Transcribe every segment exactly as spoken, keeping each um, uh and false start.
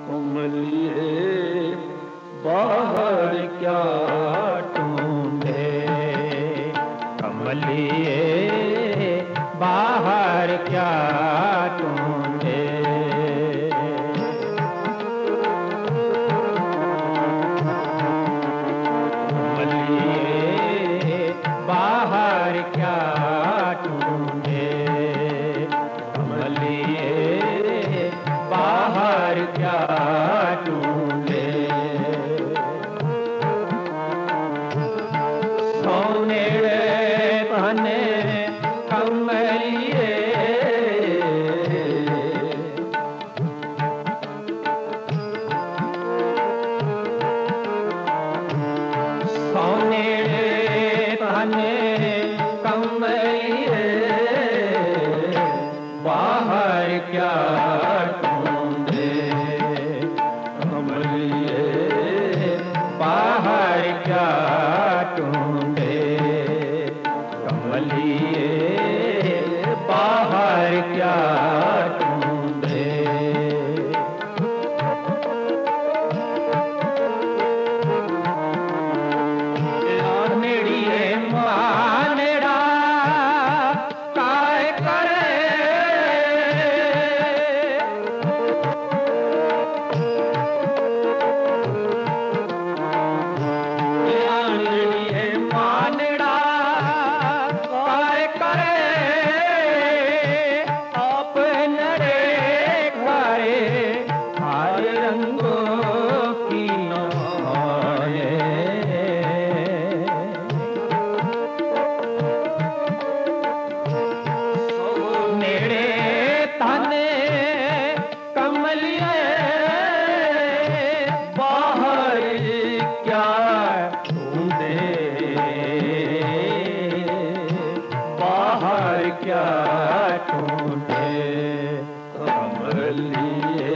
कमलिए बाहर क्या ढूंढे, कमलिए बाहर क्या ढूंढे। कमलिए बाहर क्या ढूंढे, कमलिए बाहर क्या ढूंढे। सोने बने कमलिए, सोने बने कमलिए बाहर क्या ढूंढे, कमलिए बाहर क्या ढूंढे। कमलिए बाहर क्या ढूंढे। लानेड़िए मानेड़ा काय करे, लानेड़िए मानेड़ा काय करे, अपने करे हर रंगों की नौए। नेड़े ताने कमलिए बाहर क्या ढूंढे, बाहर क्या ढूंढे। कमलिए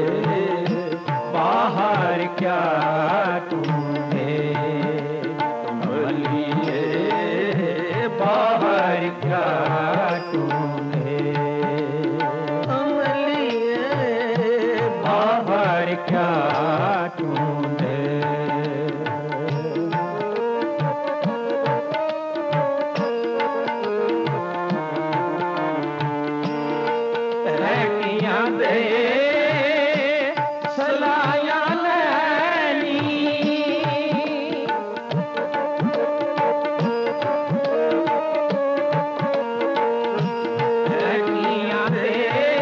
बाहर क्या ढूंढे, कमलिए बाहर क्या ढूंढे। कमलिए बाहर क्या ढूंढे। रहकियां दे सलाया नैनी, रहकियां दे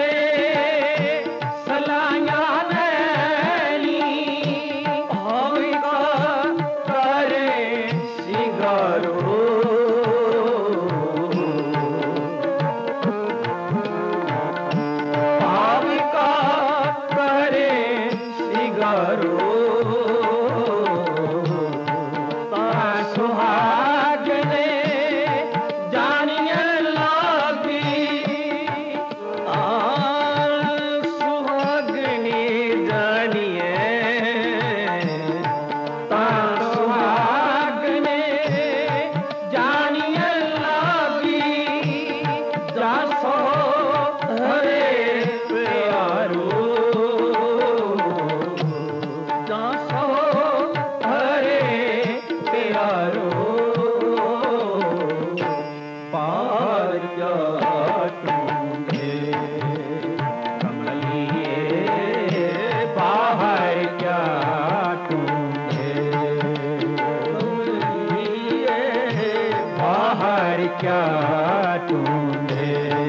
सलाया नैनी, भाविका करे सिंगारो, भाविका करे सिंगारो। सुहागने जानिए लागी, आ सुहागनी जानिए, ता सुहागने जानिए लागी, जा सो हरे प्यारो, जा सो हरे प्यारो। बाहर क्या ढूंढे, कमलिए बाहर क्या ढूंढे। कमलिए बाहर क्या ढूंढे।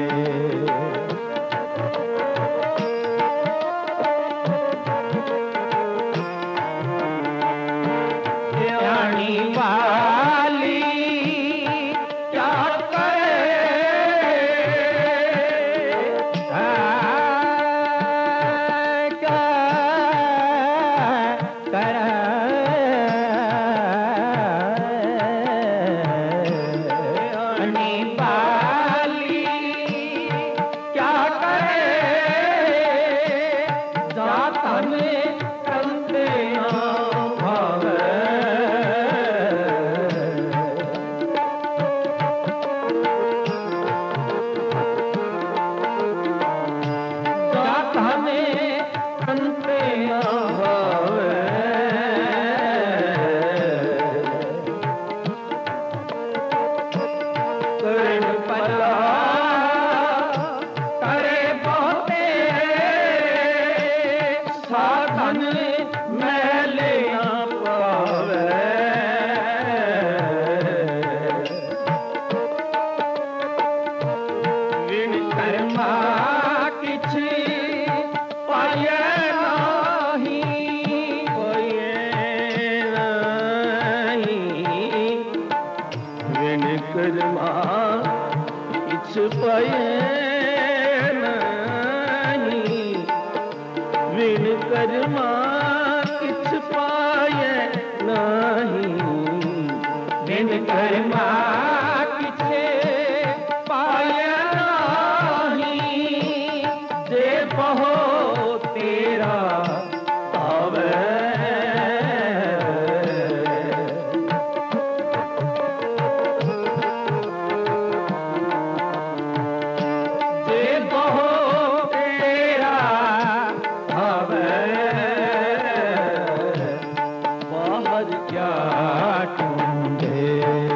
रानी वाली क्या करे, आ, क्या करे। रानी वाली क्या करे, जाता में कंदे ना भावे। जाता में कंदे ना साधन मैले न पावे विण कर्मा किछ पाए नाही पाए नाही विण कर्मा किछ पाए विण कर्मा किछ पाए नहीं विण कर्मा किछ पाए नहीं जे बहो तेरा पावे जे बहो तेरा क्या ढूंढे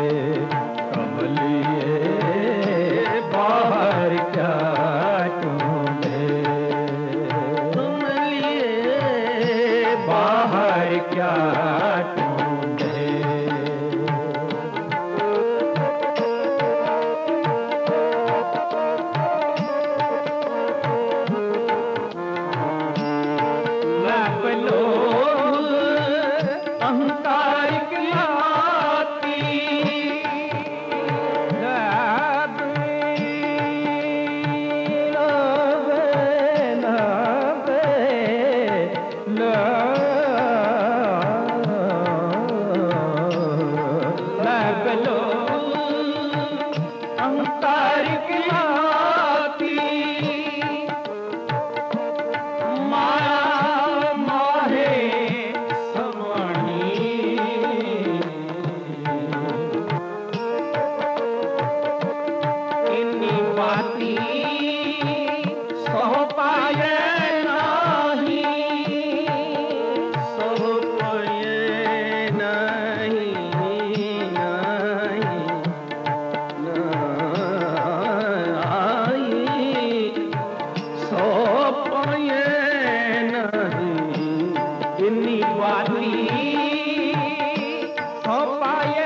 कमलिए बाहर क्या ढूंढे कमलिए बाहर क्या ढूंढे लबलो अहंकार लाती लबलो अहंकार लाती माया माहे इन्नी बाती सो पाए नाही सो पाए नहीं नहीं नहीं सो पाए नहीं इन्नी बाती सो पाए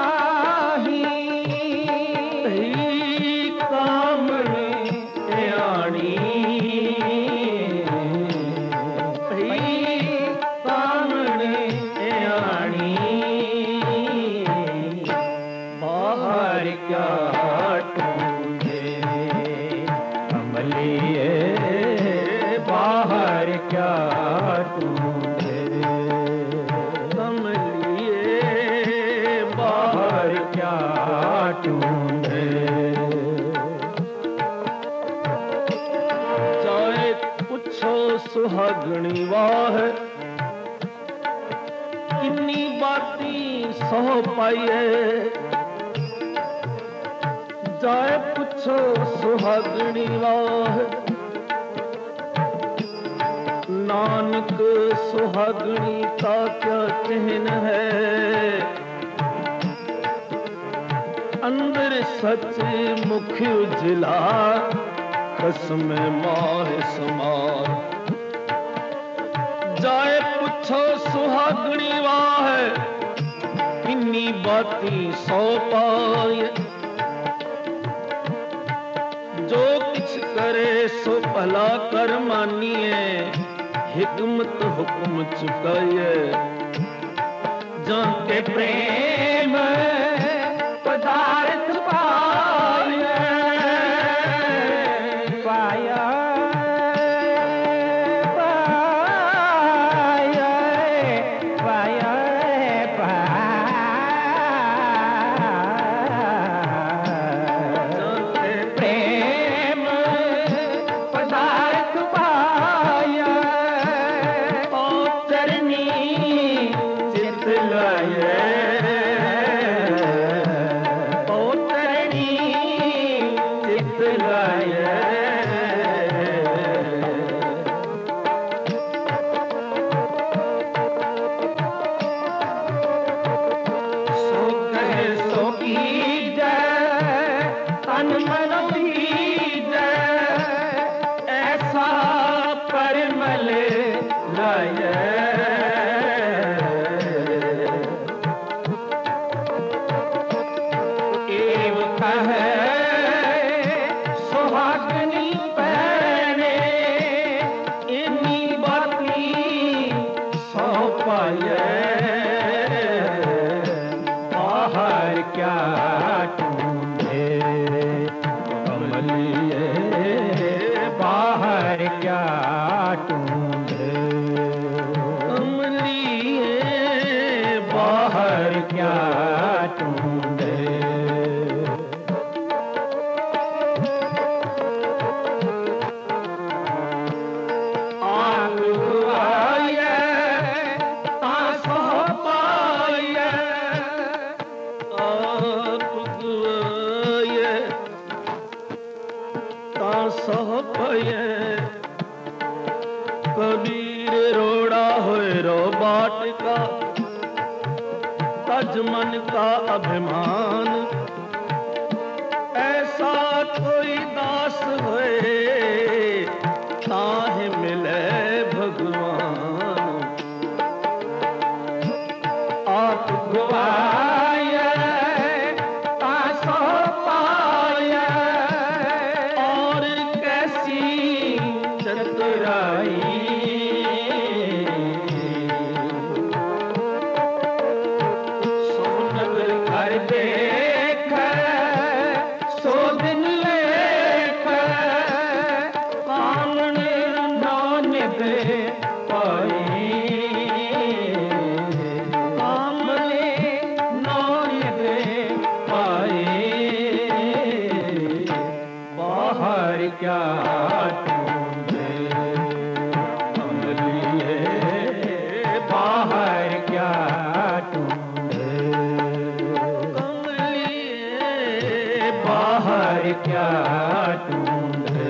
बाहर क्या ढूंढे कमलिए बाहर क्या ढूंढे कमलिए बाहर क्या ढूंढे चाहे पूछो सुहागणी वाह किन्नी बाती सो पाइए जाए पूछो सुहागणी वाह नानक सुहागणी का क्या कहन है अंदर सच मुख उजला कसम माह समार जाए पूछो सुहागणी वाह इन्नी बाती सो पाए जो किछ करे सो भला कर मानिए हिकमत हुक्म चुकाए जाके प्रेम पदार्थ पाए पाया ओ पाए, बाहर क्या ढूंढे कमलिए, बाहर क्या ढूंढे कमलिए, बाहर क्या ढूंढे। आप आए तासो पाए, आप आए तासो पाए। कबीर रोड़ा होए रो बाट का, तज मन का अभिमान। ऐसा कोई दास होए ताहे मिले भगवान। आप गुआए तासो पाए, और कैसी चतुराई, सोनगर कर देख सो दिन लेख, कामण नानक पाई, कामने नानक पाई। बाहर क्या ढूंढे कमलिए, बाहर क्या ढूंढे कमलिए, बाहर क्या ढूंढे।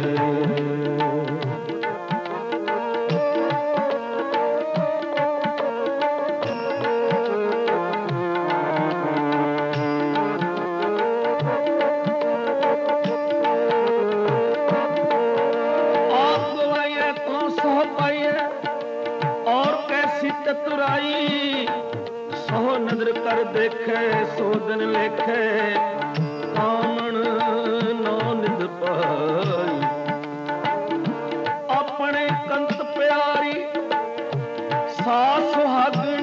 आप गवाए तो सो पाए, और कैसी चतुराई। सो नजर कर देखे सो दिन लेखे, कामण नो निध पाई। अपने कंत प्यारी सास सुहागण,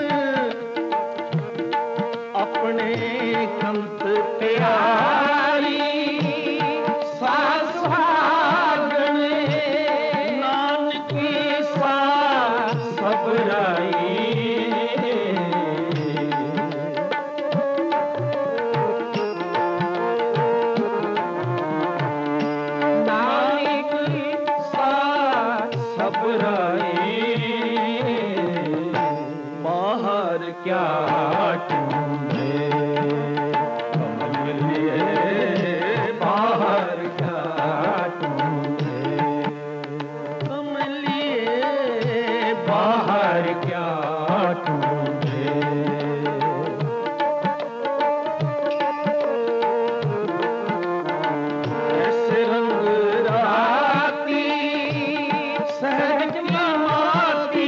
अपने कंत प्यारी सास सुहागण। नानकी सा सबराई नानक सा सबराई। बाहर क्या ढूंढे कमलिए, बाहर क्या ढूंढे कमलिए, बाहर क्या ढूंढे। ऐसे रंग राती सहज माती,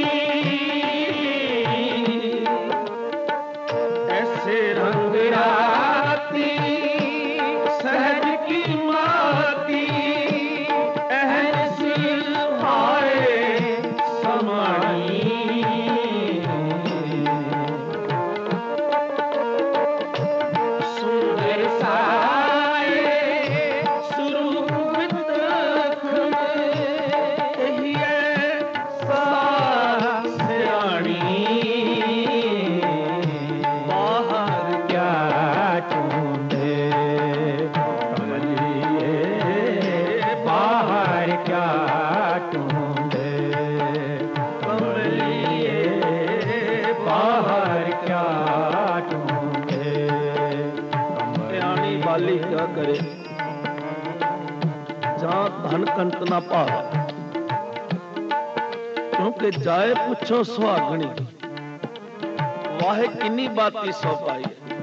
ऐसे रंग राती सहज की माती। ऐसी हाय समाई सुंदर साए स्वरूप वितरख में, यही है सासयाणी। बाहर क्या ढूंढे कमलिए, बाहर क्या ढूंढे कमलिए, बाहर क्या ढूंढे कल्याणी बाली क्या करे, जहां धन कंत ना पावे। क्योंकि जाए पुछो सुहागणी, वाहे किन्नी बाती सो पाई।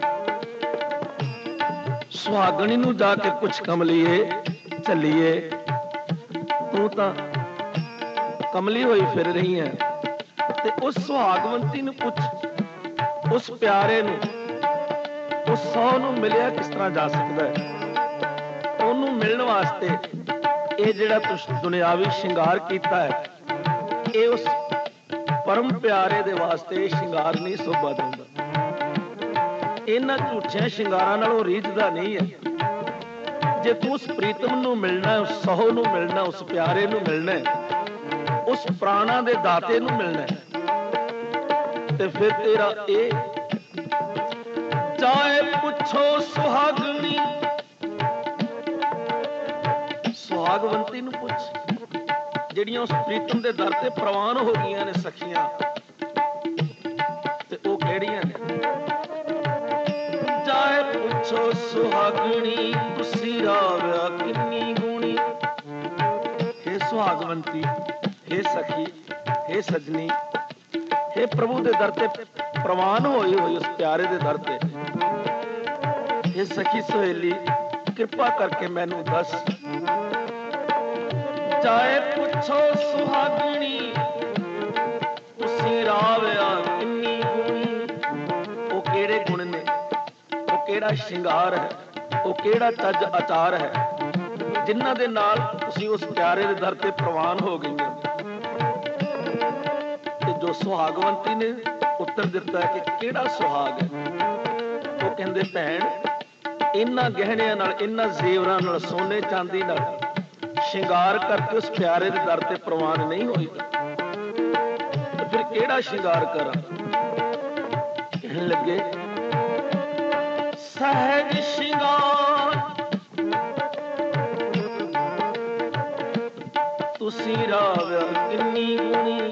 सुहागणी ਨੂੰ ਜਾ ਕੇ ਪੁੱਛ ਕਮਲੀਏ ਚੱਲੀਏ, ਤੂੰ ਤਾਂ ਕਮਲੀ ਹੋਈ ਫਿਰ ਰਹੀ ਹੈ। ਤੇ ਉਸ ਸੁਹਾਗਵੰਤੀ ਨੂੰ ਪੁੱਛ, ਉਸ ਪਿਆਰੇ ਨੂੰ, ਉਸ ਸੌ ਨੂੰ ਮਿਲਿਆ ਕਿਸ ਤਰ੍ਹਾਂ ਜਾ ਸਕਦਾ ਹੈ। ਉਹਨੂੰ ਮਿਲਣ ਵਾਸਤੇ ਇਹ ਜਿਹੜਾ ਤੁਸੀਂ ਦੁਨਿਆਵੀ ਸ਼ਿੰਗਾਰ ਕੀਤਾ ਹੈ, ਇਹ ਉਸ ਪਰਮ ਪਿਆਰੇ ਦੇ ਵਾਸਤੇ ਸ਼ਿੰਗਾਰ ਨਹੀਂ ਸੋਭਾ ਦਿੰਦਾ। ਇਹਨਾਂ ਝੂਠਿਆਂ ਸ਼ਿੰਗਾਰਾਂ ਨਾਲੋਂ ਰੀਝਦਾ ਨਹੀਂ ਹੈ। ਜੇ ਤੂੰ ਉਸ ਪ੍ਰੀਤਮ ਨੂੰ ਮਿਲਣਾ, ਉਸ ਸਹੁ ਨੂੰ ਮਿਲਣਾ, ਉਸ ਪਿਆਰੇ ਨੂੰ ਮਿਲਣਾ, ਉਸ ਪ੍ਰਾਣਾ ਦੇ ਦਾਤੇ ਨੂੰ ਮਿਲਣਾ, ਤੇ ਫਿਰ ਤੇਰਾ ਇਹ ਚਾਹੇ ਪੁੱਛੋ ਸੁਹਾਗਣੀ, ਸੁਹਾਗਵੰਤੀ ਨੂੰ ਪੁੱਛ ਜਿਹੜੀਆਂ ਉਸ ਪ੍ਰੀਤਮ ਦੇ ਦਰ ਤੇ ਪ੍ਰਵਾਨ ਹੋ ਗਈਆਂ ਨੇ ਸਖੀਆਂ, ਤੇ ਉਹ ਕਿਹੜੀਆਂ ਨੇ? ਚਾਹੇ ਪੁੱਛੋ ਸੁਹਾਗਣੀ, ਤੁਸੀਂ ਰਾਵਿਆ ਕਿੰਨੀ ਗੁਣੀ। ਹੇ ਸੁਹਾਗਵੰਤੀ, ਹੇ ਸਖੀ, ਹੇ ਸਜਣੀ, ਹੇ ਪ੍ਰਭੂ ਦੇ ਦਰ ਤੇ ਪ੍ਰਵਾਨ ਹੋਈ ਹੋਈ ਉਸ ਪਿਆਰੇ ਦੇ ਦਰ ਤੇ, ਹੇ ਸਖੀ ਸਹੇਲੀ, ਕਿਰਪਾ ਕਰਕੇ ਮੈਨੂੰ ਦੱਸ। ਚਾਹੇ ਪੁੱਛੋ ਸੁਹਾਗਣੀ, ਤੁਸੀਂ ਰਾਵਿਆ ਕਿੰਨੀ ਗੁਣੀ। ਉਹ ਕਿਹੜੇ ਗੁਣ ਨੇ, ਉਹ ਕਿਹੜਾ ਸ਼ਿੰਗਾਰ ਹੈ, ਉਹ ਕਿਹੜਾ ਚੱਜ ਆਚਾਰ ਹੈ, ਜਿਨ੍ਹਾਂ ਦੇ ਨਾਲ ਤੁਸੀਂ ਉਸ ਪਿਆਰੇ ਦੇ ਦਰ ਤੇ ਪ੍ਰਵਾਨ ਹੋ ਗਈਆਂ। ਤੇ ਜੋ ਸੁਹਾਗਵੰਤੀ ਨੇ ਉੱਤਰ ਦਿੱਤਾ ਹੈ ਕਿ ਕਿਹੜਾ ਸੁਹਾਗ ਹੈ, ਉਹ ਕਹਿੰਦੇ ਭੈਣ, ਇਹਨਾਂ ਗਹਿਣਿਆਂ ਨਾਲ, ਇਹਨਾਂ ਜ਼ੇਵਰਾਂ ਨਾਲ, ਸੋਨੇ ਚਾਂਦੀ ਨਾਲ ਸ਼ਿੰਗਾਰ ਕਰਕੇ ਉਸ ਪਿਆਰੇ ਦੇ ਦਰ ਤੇ ਪ੍ਰਵਾਨ ਨਹੀਂ ਹੋਈ, ਤੇ ਫਿਰ ਕਿਹੜਾ ਸ਼ਿੰਗਾਰ ਕਰਾਂ? ਕਹਿਣ ਲੱਗੇ ਸਹਿਜ ਸ਼ਿੰਗਾਰ ਤੁਸੀਂ ਰਾਵਿਆ ਕਿੰਨੀ ਗੁਣੀ।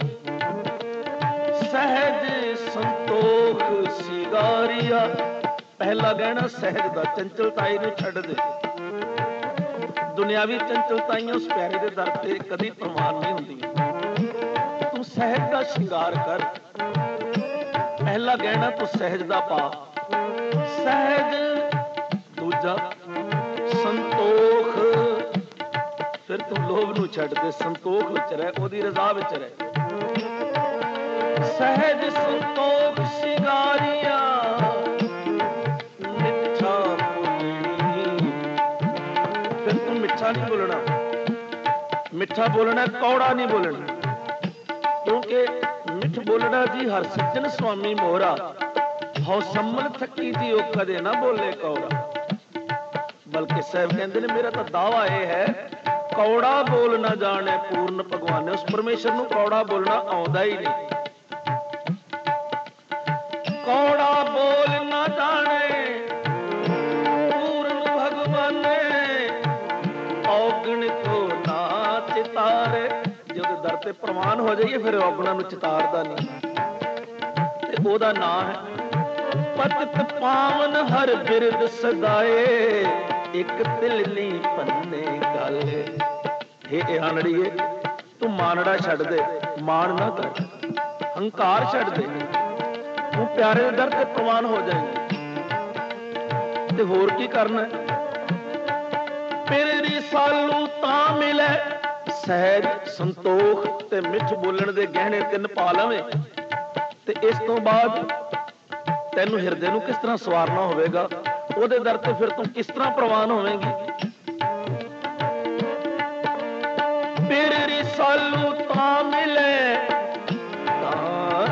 ਸਹਿਜ ਸੰਤੋਖ ਸਿਗਾਰੀਆ, ਪਹਿਲਾ ਗਹਿਣਾ ਸਹਿਜ ਦਾ, ਚੰਚਲਤਾਈ ਨੂੰ ਛੱਡ ਦੇ। ਦੁਨਿਆਵੀ ਚੰਚਲਤਾਈਆਂ ਉਸ ਪਿਆਰੇ ਦੇ ਦਰ ਤੇ ਕਦੀ ਪ੍ਰਵਾਨ ਨਹੀਂ ਹੁੰਦੀਆਂ। ਤੂੰ ਸਹਿਜ ਦਾ ਸ਼ਿੰਗਾਰ ਕਰ, ਪਹਿਲਾ ਗਹਿਣਾ ਤੂੰ ਸਹਿਜ ਦਾ ਪਾ। ਸਹਿਜ, ਦੂਜਾ ਸੰਤੋਖ, ਫਿਰ ਤੂੰ ਲੋਭ ਨੂੰ ਛੱਡ ਦੇ, ਸੰਤੋਖ ਵਿੱਚ ਰਹਿ, ਉਹਦੀ ਰਜ਼ਾ ਵਿੱਚ ਰਹਿ। ਸਹਿਜ ਸੰਤੋਖ ਸ਼ਿੰਗਾਰੀਆ, ਮਿੱਠਾ ਬੋਲਣੀ, ਫਿਰ ਤੂੰ ਮਿੱਠਾ ਨਹੀਂ ਬੋਲਣਾ। ਮਿੱਠਾ ਬੋਲਣਾ, ਕੌੜਾ ਨਹੀਂ ਬੋਲਣਾ, ਕਿਉਂਕਿ ਮਿੱਠ ਬੋਲਣਾ ਜੀ ਹਰ ਸੱਜਣ ਸੁਆਮੀ ਮੋਹਰਾ। ਹਉ ਸੰਮਲ ਥੱਕੀ ਜੀ ਉਹ ਕਦੇ ਨਾ ਬੋਲੇ ਕੌੜਾ। ਬਲਕਿ ਸਾਹਿਬ ਕਹਿੰਦੇ ਨੇ ਮੇਰਾ ਤਾਂ ਦਾਵਾ ਇਹ ਹੈ, ਕੌੜਾ ਬੋਲ ਨਾ ਜਾਣੇ ਪੂਰਨ ਭਗਵਾਨ। ਉਸ ਪਰਮੇਸ਼ਰ ਨੂੰ ਕੌੜਾ ਬੋਲਣਾ ਆਉਂਦਾ ਹੀ ਨਹੀਂ। ਕੌੜਾ ਬੋਲ ਨਾ ਜਾਣੇ ਪੂਰਨ ਭਗਵਾਨ, ਔਗਣ ਕੋ ਨਾ ਚਿਤਾਰੇ। ਜਦੋਂ ਦਰ ਤੇ ਪ੍ਰਵਾਨ ਹੋ ਜਾਈਏ ਫਿਰ ਔਗਣਾਂ ਨੂੰ ਚਿਤਾਰਦਾ ਨਹੀਂ। ਤੇ ਉਹਦਾ ਨਾਂ ਹੈ ਪਤਿਤ ਪਾਵਨ ਹਰ ਬਿਰਦ ਸਦਾਏ, ਇੱਕ ਤਿਲ ਨਹੀਂ ਪੰਨੇ ਗਾਲੇ। ਹੇ ਇਹਾਨੜੀਏ, ਤੂੰ ਮਾਨੜਾ ਛੱਡ ਦੇ, ਮਾਣ ਨਾ ਕਰ, ਹੰਕਾਰ ਛੱਡ ਦੇ, ਤੂੰ ਪਿਆਰੇ ਦੇ ਦਰ ਤੇ ਪ੍ਰਵਾਨ ਹੋ ਜਾਏਂਗੇ। ਤੇ ਹੋਰ ਕੀ ਕਰਨਾ? ਮੇਰੇ ਰਿਸਾਲੂ ਤਾਂ ਮਿਲੇ, ਸਹਿਜ ਸੰਤੋਖ ਤੇ ਮਿੱਠ ਬੋਲਣ ਦੇ ਗਹਿਣੇ ਤਿੰਨ ਪਾ ਲਵੇਂ, ਤੇ ਇਸ ਤੋਂ ਬਾਅਦ ਤੈਨੂੰ ਹਿਰਦੇ ਨੂੰ ਕਿਸ ਤਰ੍ਹਾਂ ਸਵਾਰਨਾ ਹੋਵੇਗਾ, ਉਹਦੇ ਦਰ ਤੇ ਫਿਰ ਤੂੰ ਕਿਸ ਤਰ੍ਹਾਂ ਪ੍ਰਵਾਨ ਹੋਵੇਂਗੀ। ਮੇਰੇ ਰਿਸਾਲੂ ਤਾਂ ਮਿਲੇ, ਤਾਂ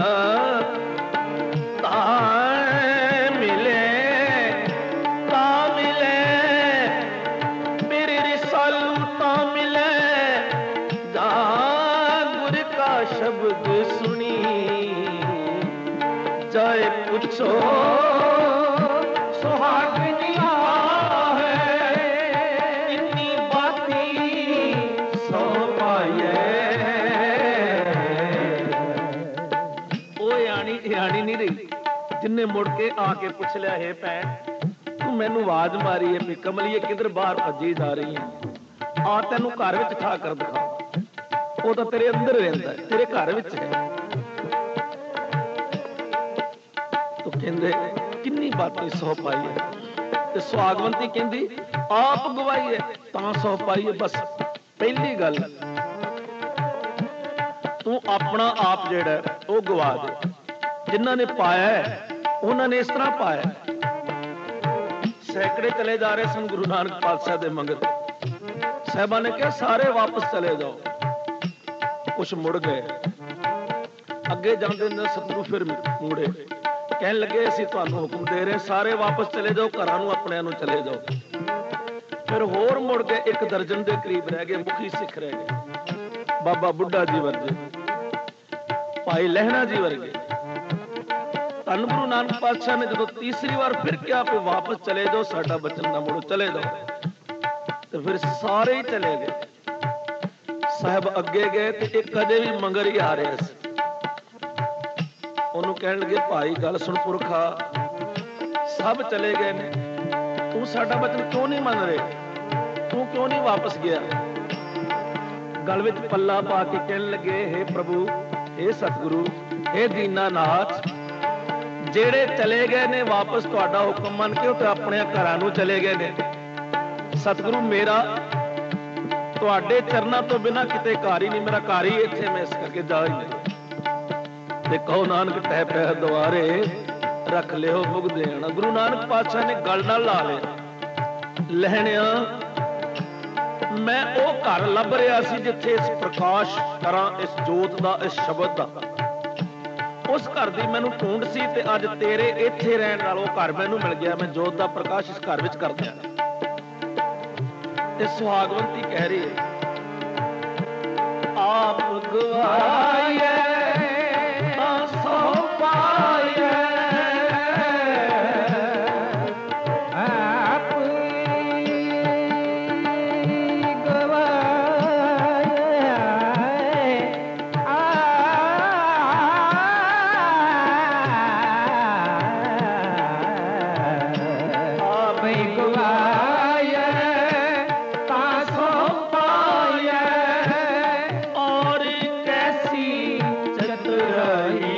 ਤਾਂ ਮਿਲੇ, ਤਾਂ ਮਿਲੇ, ਮੇਰੇ ਰਿਸਾਲੂ ਤਾਂ ਮਿਲੇ, ਜਾ ਗੁਰ ਕਾ ਸ਼ਬਦ ਸੁਣੀ। ਚਾਹੇ ਪੁੱਛੋ ਸੁਹਾਗਣੀ ਹੈ, ਇੰਨੀ ਬਾਤੀ ਸੋ ਪਾਈਏ। ਉਹ ਆਣੀ ਆਣੀ ਨਹੀਂ ਰਹੀ, ਜਿੰਨੇ ਮੁੜ ਕੇ ਆ ਕੇ ਪੁੱਛ ਲਿਆ, ਹੈ ਭੈਣ ਤੂੰ ਮੈਨੂੰ ਆਵਾਜ਼ ਮਾਰੀ ਹੈ ਵੀ ਕਮਲੀਏ ਕਿੱਧਰ ਬਾਹਰ ਭੱਜੀ ਜਾ ਰਹੀ ਹੈ, ਆ ਤੈਨੂੰ ਘਰ ਵਿੱਚ ਠਾ ਕਰ ਦਿਖਾ। ਉਹ ਤਾਂ ਤੇਰੇ ਅੰਦਰ ਰਹਿੰਦਾ, ਤੇਰੇ ਘਰ ਵਿੱਚ ਹੈ। ਕਹਿੰਦੇ ਕਿੰਨੀ ਬਾਤੀ ਸੌ ਪਾਈ ਹੈ। ਤੇ ਸੁਹਾਗਵੰਤੀ ਕਹਿੰਦੀ ਆਪ ਗਵਾਈ ਹੈ ਤਾਂ ਸੌ ਪਾਈ ਹੈ। ਬਸ ਪਹਿਲੀ ਗੱਲ ਤੂੰ ਆਪਣਾ ਆਪ ਜਿਹੜਾ ਉਹ ਗਵਾ ਦੇ। ਜਿਨ੍ਹਾਂ ਨੇ ਪਾਇਆ ਉਹਨਾਂ ਨੇ ਇਸ ਤਰ੍ਹਾਂ ਪਾਇਆ। ਸੈਂਕੜੇ ਚਲੇ ਜਾ ਰਹੇ ਸਨ ਗੁਰੂ ਨਾਨਕ ਪਾਤਸ਼ਾਹ ਦੇ ਮੰਗਰ। ਸਾਹਿਬਾਂ ਨੇ ਕਿਹਾ ਸਾਰੇ ਵਾਪਸ ਚਲੇ ਜਾਓ। ਕੁਛ ਮੁੜ ਗਏ। ਅੱਗੇ ਜਾਂਦੇ ਨੇ ਸਤਿਗੁਰੂ ਫਿਰ ਮੁੜੇ ਕਹਿਣ ਲੱਗੇ ਅਸੀਂ ਤੁਹਾਨੂੰ ਹੁਕਮ ਦੇ ਰਹੇ ਸਾਰੇ ਵਾਪਸ ਚਲੇ ਜਾਓ, ਘਰਾਂ ਨੂੰ ਆਪਣਿਆਂ ਨੂੰ ਚਲੇ ਜਾਓ। ਫਿਰ ਹੋਰ ਮੁੜ ਗਏ, ਇੱਕ ਦਰਜਨ ਦੇ ਕਰੀਬ ਰਹਿ ਗਏ, ਮੁਖੀ ਸਿੱਖ ਰਹਿ ਗਏ। ਬਾਬਾ ਬੁੱਢਾ ਜੀ ਵਰਗੇ, ਭਾਈ ਲਹਿਣਾ ਜੀ ਵਰਗੇ। ਧੰਨ ਗੁਰੂ ਨਾਨਕ ਪਾਤਸ਼ਾਹ ਨੇ ਜਦੋਂ ਤੀਸਰੀ ਵਾਰ ਫਿਰ ਕਿਹਾ ਕਿ ਵਾਪਸ ਚਲੇ ਜਾਓ, ਸਾਡਾ ਬਚਨ ਨਾ ਮੁੜੋ, ਚਲੇ ਜਾਓ, ਤੇ ਫਿਰ ਸਾਰੇ ਹੀ ਚਲੇ ਗਏ। ਸਾਹਿਬ ਅੱਗੇ ਗਏ ਤੇ ਇੱਕ ਅਜੇ ਵੀ ਮੰਗਰ ਹੀ ਆ ਰਿਹਾ ਸੀ। ਉਹਨੂੰ ਕਹਿਣ ਲੱਗੇ ਭਾਈ ਗੱਲ ਸੁਣ ਪੁਰਖਾ, ਸਭ ਚਲੇ ਗਏ ਨੇ, ਤੂੰ ਸਾਡਾ ਬਚਨ ਕਿਉਂ ਨਹੀਂ ਮੰਨ ਰਹੇ, ਤੂੰ ਕਿਉਂ ਨਹੀਂ ਵਾਪਸ ਗਿਆ? ਗਲ ਵਿੱਚ ਪੱਲਾ ਪਾ ਕੇ ਕਹਿਣ ਲੱਗੇ ਹੇ ਪ੍ਰਭੂ, ਹੇ ਸਤਿਗੁਰੂ, ਹੇ ਦੀਨਾਨਾਥ, ਜਿਹੜੇ ਚਲੇ ਗਏ ਨੇ ਵਾਪਸ ਤੁਹਾਡਾ ਹੁਕਮ ਮੰਨ ਕੇ ਉਹ ਤੇ ਆਪਣੇ ਘਰਾਂ ਨੂੰ ਚਲੇ ਗਏ ਨੇ। ਸਤਿਗੁਰੂ ਮੇਰਾ ਤੁਹਾਡੇ ਚਰਨਾਂ ਤੋਂ ਬਿਨਾਂ ਕਿਤੇ ਘਰ ਹੀ ਨਹੀਂ, ਮੇਰਾ ਘਰ ਹੀ ਇੱਥੇ, ਮੈਂ ਇਸ ਕਰਕੇ ਜਾ ਹੀ ਨਹੀਂ। ਤੇ ਕਹੋ ਨਾਨਕ ਤਹਿ ਪੈਰ ਦੁਆਰੇ ਰੱਖ ਲਿਓ ਮੁਗ ਦੇਣਾ। ਗੁਰੂ ਨਾਨਕ ਪਾਤਸ਼ਾਹ ਨੇ ਗੱਲ ਨਾਲ ਲਾ ਲਿਆ। ਲਹਿਣਿਆ ਮੈਂ ਉਹ ਘਰ ਲੱਭ ਰਿਹਾ ਸੀ ਜਿੱਥੇ ਇਸ ਪ੍ਰਕਾਸ਼ ਕਰਾਂ, ਇਸ ਜੋਤ ਦਾ, ਇਸ ਸ਼ਬਦ ਦਾ, ਉਸ ਘਰ ਦੀ ਮੈਨੂੰ ਢੂੰਡ ਸੀ ਤੇ ਅੱਜ ਤੇਰੇ ਇੱਥੇ ਰਹਿਣ ਨਾਲ ਉਹ ਘਰ ਮੈਨੂੰ ਮਿਲ ਗਿਆ। ਮੈਂ ਜੋਤ ਦਾ ਪ੍ਰਕਾਸ਼ ਇਸ ਘਰ ਵਿੱਚ ਕਰਦਿਆ। ਤੇ ਸੁਹਾਗਵੰਤੀ ਕਹਿ ਰਹੀ ਹੈ ਆਪ ਗਵਾਏ ਸੋ ਪਾਏ, ਆਪ ਗਵਾਏ ਆਪ ਗਵਾਏ ਤਾਂ ਸੋ ਪਾਏ, ਔਰ ਕੈਸੀ ਚਤੁਰਾਈ।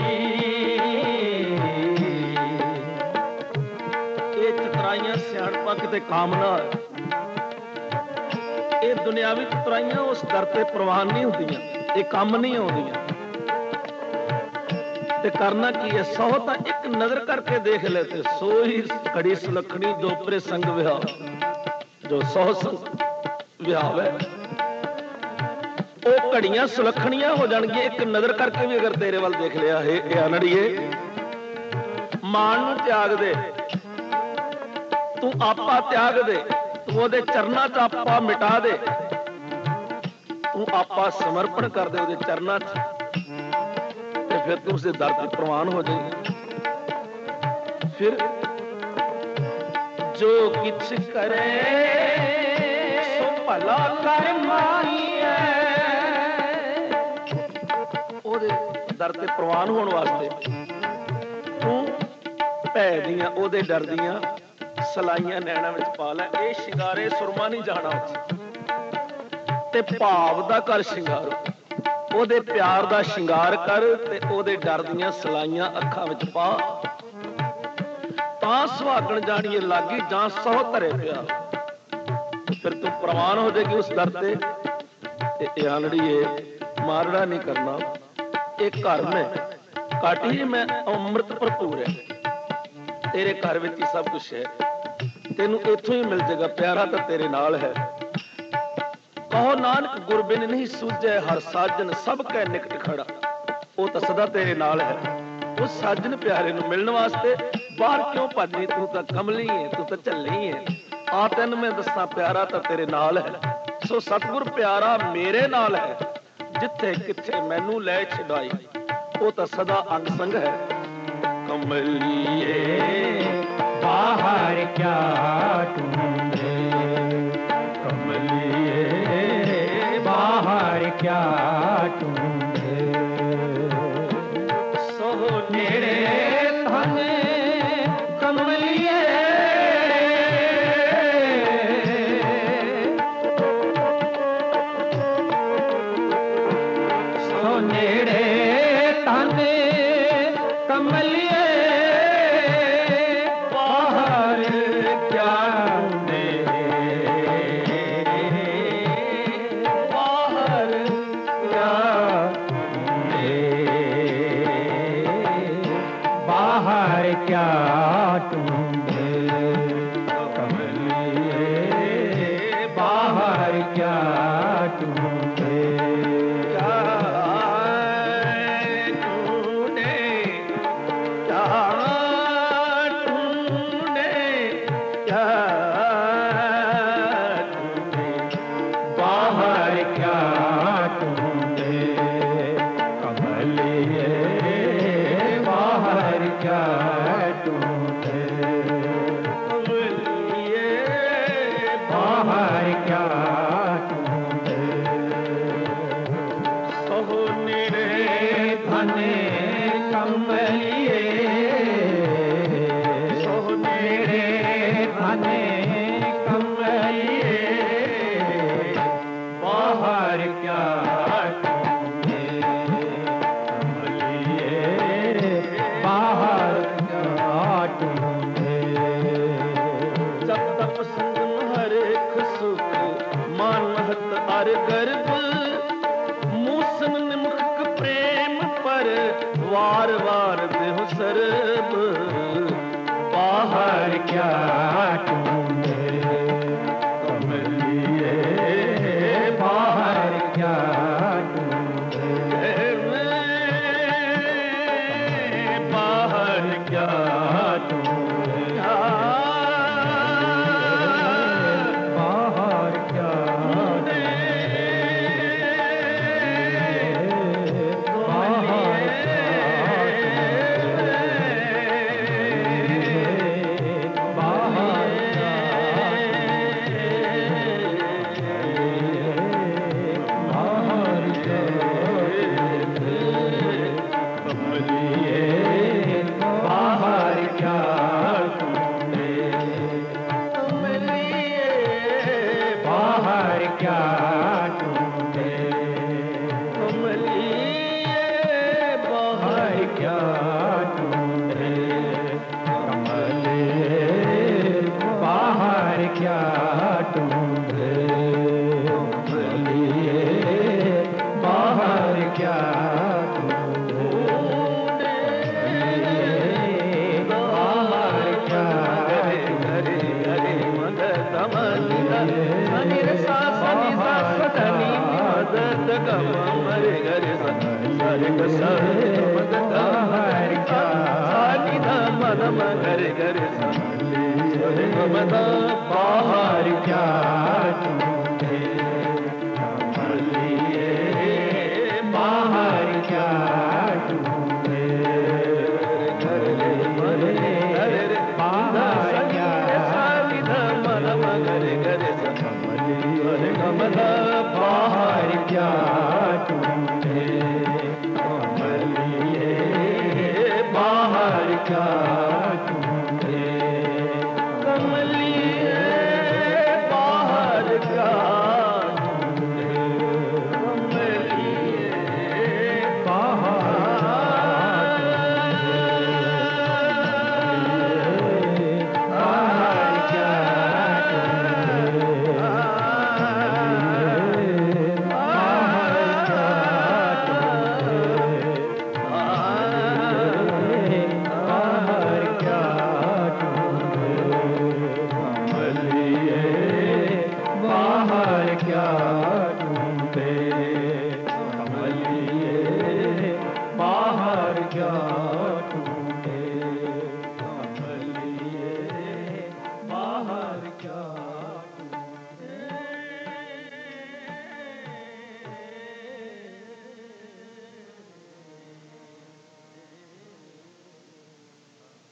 ਇਹ ਚਤੁਰਾਈਆਂ ਸਿਆਣਪਾਂ ਕਿਤੇ ਕਾਮ ਨਾ ਹੋਏ। ਇਹ ਦੁਨਿਆਵੀ ਚਤੁਰਾਈਆਂ ਉਸ ਦਰ ਤੇ ਪ੍ਰਵਾਨ ਨਹੀਂ ਹੁੰਦੀਆਂ, ਇਹ ਕੰਮ ਨਹੀਂ ਆਉਂਦੀਆਂ। ਤੇ ਕਰਨਾ ਕੀ ਹੈ? ਸੌ ਤਾਂ ਇੱਕ ਨਜ਼ਰ ਕਰਕੇ ਦੇਖ ਲੈ ਤੇ ਸੋਈ ਘੜੀ ਸੁਲੱਖਣੀ ਜੋ ਪਰੇ ਸੰਗ ਵਿਆਹ, ਜੋ ਸੌ ਸੰਗ ਵਿਆਹ ਹੈ ਉਹ ਘੜੀਆਂ ਸੁਲੱਖਣੀਆਂ ਹੋ ਜਾਣਗੀਆਂ ਇੱਕ ਨਜ਼ਰ ਕਰਕੇ ਵੀ। ਅਗਰ ਤੇਰੇ ਵੱਲ ਦੇਖ ਲਿਆ ਹੈ ਇਹ ਅਨੜੀਏ, ਮਾਣ ਨੂੰ ਤਿਆਗ ਦੇ, ਤੂੰ ਆਪਾ ਤਿਆਗ ਦੇ, ਤੂੰ ਉਹਦੇ ਚਰਨਾਂ 'ਚ ਆਪਾ ਮਿਟਾ ਦੇ, ਤੂੰ ਆਪਾ ਸਮਰਪਣ ਕਰ ਦੇ ਉਹਦੇ ਚਰਨਾਂ 'ਚ, ਤੇ ਫਿਰ ਤੂੰ ਉਸਦੇ ਦਰ ਤੇ ਪ੍ਰਵਾਨ ਹੋ ਜਾਏਗੀ। ਫਿਰ ਜੋ ਕਿਛ ਕਰੇ ਸੋ ਭਲਾ ਕਰ ਮਾਈਐ, ਉਹਦੇ ਦਰ ਤੇ ਪ੍ਰਵਾਨ ਹੋਣ ਵਾਸਤੇ ਤੂੰ ਭੈ ਦੀਆਂ, ਉਹਦੇ ਡਰ ਦੀਆਂ ਸਲਾਈਆਂ ਨੈਣਾ ਵਿੱਚ ਪਾ ਲੈ। ਇਹ ਸ਼ਿੰਗਾਰੇ ਸੁਰਮਾ ਨਹੀਂ ਜਾਣਾ ਉੱਥੇ, ਤੇ ਭਾਵ ਦਾ ਕਰ ਸ਼ਿੰਗਾਰ, ਉਹਦੇ ਪਿਆਰ ਦਾ ਸ਼ਿੰਗਾਰ ਕਰ ਤੇ ਉਹਦੇ ਡਰ ਦੀਆਂ ਸਲਾਈਆਂ ਅੱਖਾਂ ਵਿੱਚ ਪਾ, ਤਾਂ ਸੁਹਾਗਣ ਜਾਣੀਏ ਲਾਗੀ ਜਾਂ ਸਹੁ ਧਰੇ ਪਿਆ। ਫਿਰ ਤੂੰ ਪ੍ਰਵਾਨ ਹੋ ਜਾਏਗੀ ਉਸ ਦਰ ਤੇ। ਤੇ ਇਹ ਆਲੜੀਏ ਮਾਰੜਾ ਨਹੀਂ ਕਰਨਾ, ਇਹ ਘਰ ਮੈਂ ਕਾਟੀ ਮੈਂ ਅੰਮ੍ਰਿਤ ਭਰਪੂਰ ਹੈ, ਤੇਰੇ ਘਰ ਵਿੱਚ ਹੀ ਸਭ ਕੁਛ ਹੈ, ਤੈਨੂੰ ਇੱਥੋਂ ਹੀ ਮਿਲ ਜਾਏਗਾ। ਪਿਆਰਾ ਤਾਂ ਤੇਰੇ ਨਾਲ ਹੈ। ਕਹੋ ਨਾਨਕ ਗੁਰਬਿਨ ਨਹੀਂ ਸੂਝੈ ਹਰ ਸਾਜਨ, ਸਭ ਕੈ ਨਿਕਟ ਖੜਾ। ਉਹ ਤਾਂ ਸਦਾ ਤੇਰੇ ਨਾਲ ਹੈ। ਉਸ ਸਾਜਨ ਪਿਆਰੇ ਨੂੰ ਮਿਲਣ ਵਾਸਤੇ ਬਾਹਰ ਕਿਉਂ ਭੱਜਣੀ? ਤੂੰ ਤਾਂ ਕਮਲੀ ਹੈ, ਤੂੰ ਤਾਂ ਝੱਲੀ ਹੈ। ਆ ਤੈਨੂੰ ਮੈਂ ਦੱਸਾਂ ਪਿਆਰਾ ਤਾਂ ਤੇਰੇ ਨਾਲ ਹੈ। ਸੋ ਸਤਿਗੁਰ ਪਿਆਰਾ ਮੇਰੇ ਨਾਲ ਹੈ, ਜਿੱਥੇ ਕਿੱਥੇ ਮੈਨੂੰ ਲੈ ਛਡਾਈ, ਉਹ ਤਾਂ ਸਦਾ ਅੰਗ ਸੰਗ ਹੈ। ਕਮਲੀਏ ਬਾਹਰ ਕਿਆ ਢੂੰਢੇ, ਕਮਲੀਏ ਬਾਹਰ ਕਿਆ ਢੂੰਢੇ, ਸੋ ਨੇੜੇ ਧਨ ਕਮਲੀਏ, ਸੋ ਨੇੜੇ ਧਨ ਕਮਲੀਏ, ਬਾਹਰ ਕਿਆ ਢੂੰਢੇ, ਬਾਹਰ ਕਿਆ ਢੂੰਢੇ, ਬਾਹਰ ਕਿਆ ਢੂੰਢੇ, ਕਮਲੀਏ ਬਾਹਰ ਕਿਆ ਢੂੰਢੇ। क्या ढूंढे, कमलिए बाहर क्या ढूंढे, सोने रे घने कमलिए, सोने मेरे घने कमलिए, बाहर क्या ढूंढे, कमलिए बाहर क्या ढूंढे, जब तक संग हर एक सुख मानहत अर गर्भ, मूसन निमुख प्रेम पर वार वार देह सरब, बाहर क्या ढूंढे, कमलिए बाहर क्या ढूंढे, बाहर क्या ढूंढे, बाहर क्या ढूंढे, बाहर क्या ढूंढे, कमलिए बाहर क्या ढूंढे, कमलिए बाहर क्या ढूंढे, कमलिए बाहर क्या ढूंढे, बाहर क्या हरे हरे हरे मद तमनिदा अनिर सा सनि सा सदनि मद गम मरे गरे सरे ग सरे मद बाहर क्या सानि ध मन मगरे गरे सरे मद बाहर क्या ढूंढे, कमलिए बाहर क्या ढूंढे, मरे गरे रे बाहर क्या सानि ध मन मगरे गरे सरे मद बाहर क्या ढूंढे, कमलिए बाहर क्या